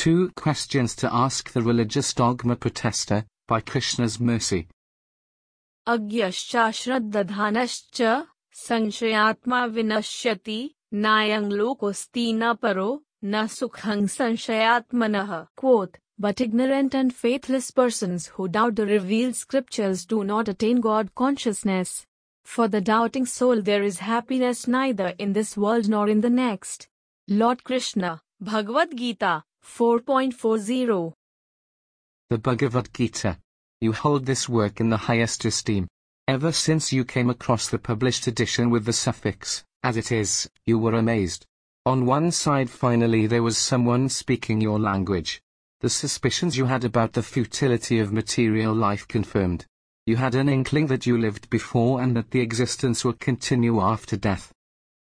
2 questions to ask the religious dogma protester, by Krishna's mercy. अज्ञश्चाश्रद्दधानश्च संशयात्मा विनश्यति नायं लोकोऽस्ति न परो न सुखं संशयात्मनः. Quote, but ignorant and faithless persons who doubt the revealed scriptures do not attain God consciousness. For the doubting soul there is happiness neither in this world nor in the next. Lord Krishna, Bhagavad Gita, 4.40. The Bhagavad Gita. You hold this work in the highest esteem. Ever since you came across the published edition with the suffix, as it is, you were amazed. On one side finally there was someone speaking your language. The suspicions you had about the futility of material life confirmed. You had an inkling that you lived before and that the existence would continue after death.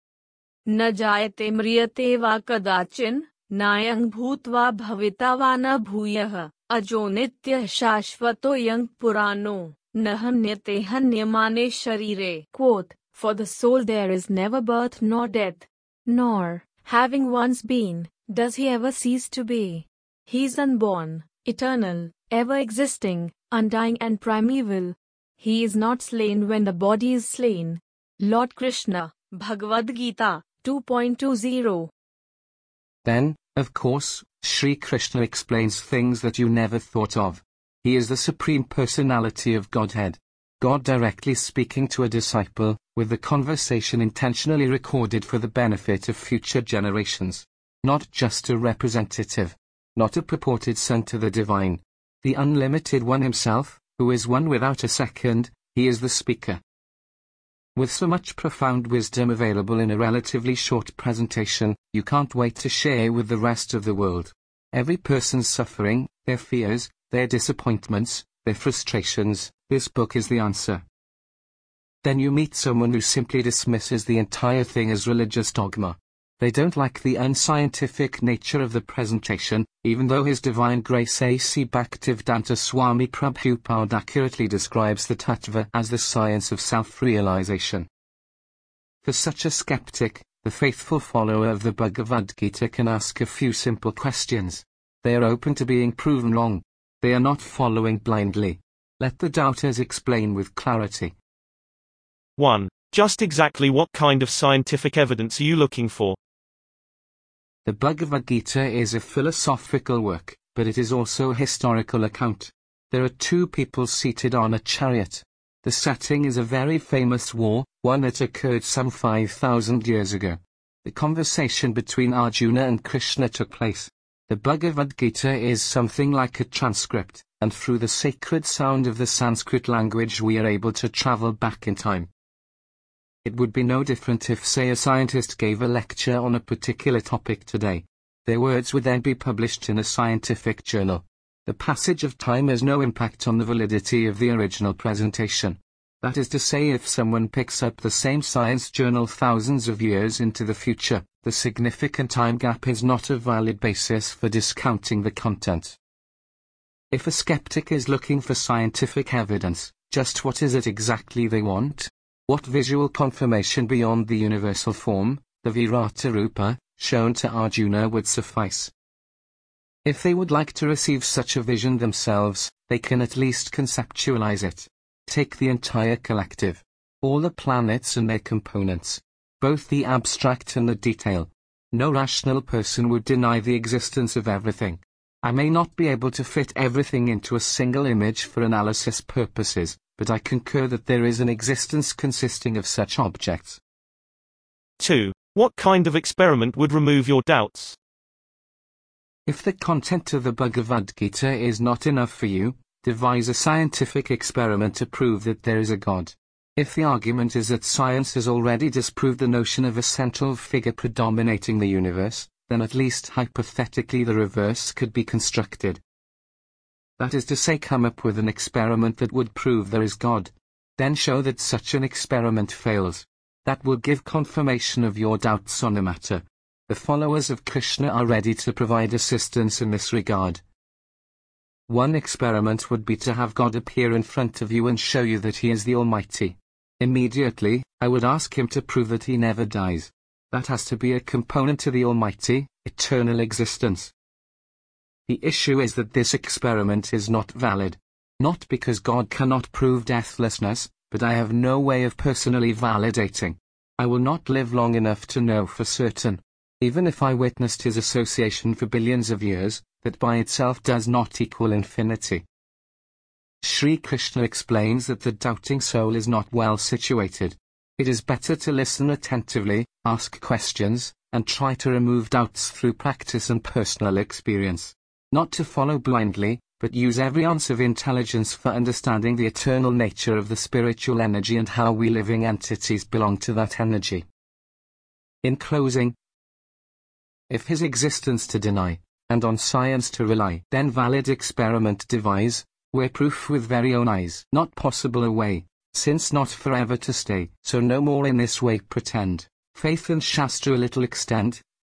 न जायते म्रियते वा कदाचिन नायं भूत्वा भविता वा न भूयः अजो नित्यः शाश्वतोऽयं पुराणो न हन्यते हन्यमाने शरीरे. Quote, for the soul there is never birth nor death, nor, having once been, does he ever cease to be. He is unborn, eternal, ever-existing, undying and primeval. He is not slain when the body is slain. Lord Krishna, Bhagavad Gita, 2.20. Then, of course, Sri Krishna explains things that you never thought of. He is the Supreme Personality of Godhead. God directly speaking to a disciple, with the conversation intentionally recorded for the benefit of future generations. Not just a representative. Not a purported son to the divine. The unlimited one himself, who is one without a second, he is the speaker. With so much profound wisdom available in a relatively short presentation, you can't wait to share with the rest of the world. Every person's suffering, their fears, their disappointments, their frustrations, this book is the answer. Then you meet someone who simply dismisses the entire thing as religious dogma. They don't like the unscientific nature of the presentation, even though His Divine Grace A.C. Bhaktivedanta Swami Prabhupada accurately describes the tattva as the science of self-realization. For such a skeptic, the faithful follower of the Bhagavad Gita can ask a few simple questions. They are open to being proven wrong. They are not following blindly. Let the doubters explain with clarity. 1. Just exactly what kind of scientific evidence are you looking for? The Bhagavad Gita is a philosophical work, but it is also a historical account. There are 2 people seated on a chariot. The setting is a very famous war, one that occurred some 5,000 years ago. The conversation between Arjuna and Krishna took place. The Bhagavad Gita is something like a transcript, and through the sacred sound of the Sanskrit language we are able to travel back in time. It would be no different if, say, a scientist gave a lecture on a particular topic today. Their words would then be published in a scientific journal. The passage of time has no impact on the validity of the original presentation. That is to say, if someone picks up the same science journal thousands of years into the future, the significant time gap is not a valid basis for discounting the content. If a skeptic is looking for scientific evidence, just what is it exactly they want? What visual confirmation beyond the universal form, the Virata Rupa, shown to Arjuna would suffice? If they would like to receive such a vision themselves, they can at least conceptualize it. Take the entire collective. All the planets and their components. Both the abstract and the detail. No rational person would deny the existence of everything. I may not be able to fit everything into a single image for analysis purposes, but I concur that there is an existence consisting of such objects. 2. What kind of experiment would remove your doubts? If the content of the Bhagavad Gita is not enough for you, devise a scientific experiment to prove that there is a God. If the argument is that science has already disproved the notion of a central figure predominating the universe, then at least hypothetically the reverse could be constructed. That is to say, come up with an experiment that would prove there is God. Then show that such an experiment fails. That will give confirmation of your doubts on the matter. The followers of Krishna are ready to provide assistance in this regard. One experiment would be to have God appear in front of you and show you that He is the Almighty. Immediately, I would ask Him to prove that He never dies. That has to be a component to the Almighty, eternal existence. The issue is that this experiment is not valid. Not because God cannot prove deathlessness, but I have no way of personally validating. I will not live long enough to know for certain. Even if I witnessed his association for billions of years, that by itself does not equal infinity. Sri Krishna explains that the doubting soul is not well situated. It is better to listen attentively, ask questions, and try to remove doubts through practice and personal experience. Not to follow blindly, but use every ounce of intelligence for understanding the eternal nature of the spiritual energy and how we living entities belong to that energy. In closing, if his existence to deny, and on science to rely, then valid experiment devise, where proof with very own eyes not possible away, since not forever to stay, so no more in this way pretend, faith and Shastra a little extend,